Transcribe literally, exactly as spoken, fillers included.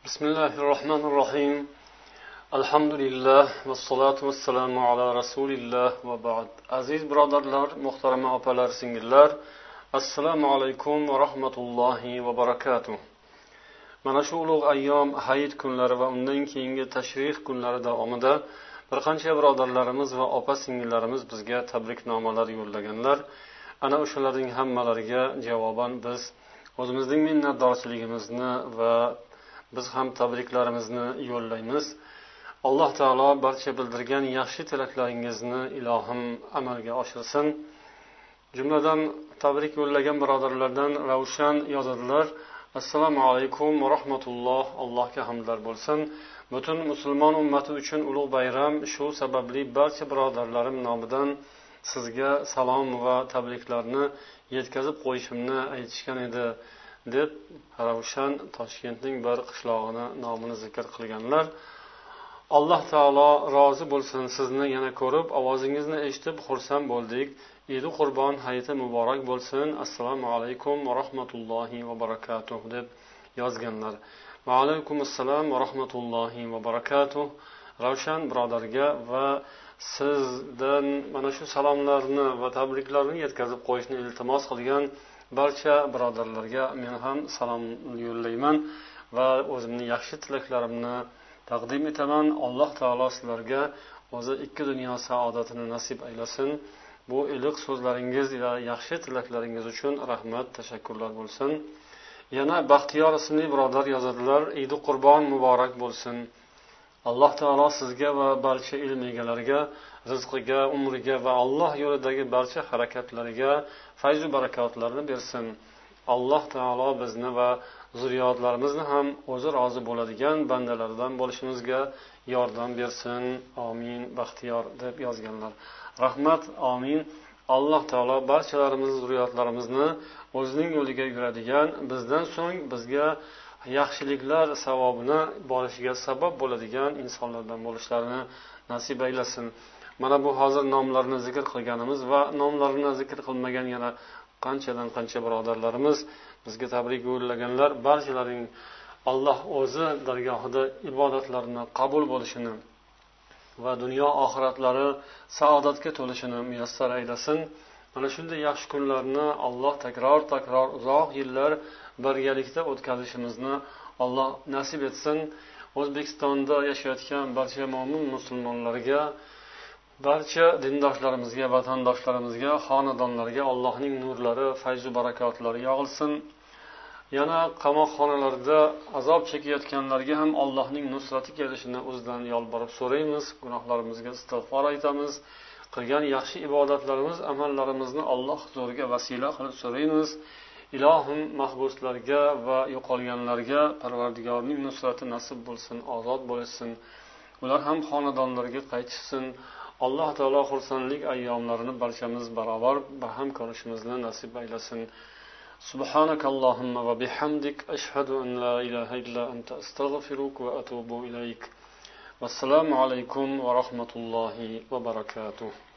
Bismillahirrahmanirrahim. Alhamdulillah va salatu vassalamu ala rasulillah va ba'd. Aziz birodarlar, muhtarama opalar, singillar, assalomu alaykum va rahmatullohi va barakatuh. Mana shu ulug' ayyom, hayit kunlari va undan keyingi tashrih kunlari davomida bir qancha birodarlarimiz va opa singillarimiz bizga tabriknomalar yo'llaganlar. Ana o'shalarning hammalariga javoban biz o'zimizning minnatdorchiligimizni va biz ham tabriklarimizni yo'llaymiz. Alloh taolo barcha bildirgan yaxshi tilaklaringizni ilohim amalga oshirsin. Jumladan tabrik yo'llagan birodarlardan Ravshan yozadilar: Assalomu alaykum va rahmatulloh. Allohga hamdlar bo'lsin. Butun musulmon ummati uchun ulug' bayram, shu sababli barcha birodarlarim nomidan sizga salom va tabriklarni yetkazib qo'yishimni aytishgan edi deb Ravshan Toshkentning bir qishlog'ini nomini zikr qilganlar. Alloh taolo rozi bo'lsin, sizni yana ko'rib, ovozingizni eshitib xursand bo'ldik. Eid Qurbon hayiti muborak bo'lsin. Assalomu alaykum va rahmatullohi va barakatuh deb yozganlar. Va alaykum assalom va rahmatullohi va barakatuh. Ravshan birodarga va sizdan mana shu salomlarni va tabriklarni yetkazib qo'yishni iltimos qilgan barcha birodarlarga men ham salom yo'llayman va o'zimning yaxshi tilaklarimni taqdim etaman. Alloh taolo sizlarga o'zi ikki dunyo saodatini nasib aylasin. Bu iliq so'zlaringiz va yaxshi tilaklaringiz uchun rahmat, tashakkurlar bo'lsin. Yana Baxtiyor ismli birodar yozadilar: Eid Qurbon muborak bo'lsin. Alloh taolo sizga va barcha ilm egalariga, rizqiga, umriga va Alloh yo'lidagi barcha harakatlariga fayz va barakotlarni bersin. Alloh taolo bizni va zurriyotlarimizni ham o'zi rozi bo'ladigan bandalardan bo'lishimizga yordam bersin. Amin. Baxtiyor deb yozganlar. Rahmat, amin. Alloh taolo barchalarimiz zurriyotlarimizni o'zining yo'liga yuradigan, bizdan so'ng bizga yaxshiliklar savobini borishiga sabab bo'ladigan insonlardan bo'lishlarini nasib aylasin. Mana bu hozir nomlarini zikr qilganimiz va nomlarini zikr qilmagan yana qanchadan qancha birodarlarimiz bizga tabrik yo'llaganlar, barchalarining Alloh o'zi dargohida ibodatlarini qabul bo'lishini va dunyo oxiratlari saodatga to'lishini muyassar aylasin. Mana shunday yaxshi kunlarni Alloh takror takror uzoq yillar birgalikda o'tkazishimizni Alloh nasib etsin. O'zbekistonda yashayotgan barcha mo'min musulmonlarga, barcha dindoshlarimizga, vatandoshlarimizga, xonadonlarga Allohning nurlari, fayz va barakotlari yog'ilsin. Yana qamoqxonalarda azob chekayotganlarga ham Allohning nusrati kelishini o'zidan yolborib so'raymiz. Gunohlarimizga istig'for aytamiz. Qilgan yaxshi ibodatlarimiz, amallarimizni Alloh huzuriga vasila qilib so'raymiz. Ilohim mahbuslarga va yo'qolganlarga Parvardigorning nusrati nasib bo'lsin, ozod bo'lsin. Ular ham xonadonlariga qaytishsin. Alloh taolo xursandlik ayyomlarini barchamiz barobar baham ko'rishimizni nasib aylasin. Subhanakallohumma va bihamdik, ashhadu an la ilaha illa anta, astaghfiruka va atubu ilayk. Vassalomu alaykum va rahmatullohi va barakatuh.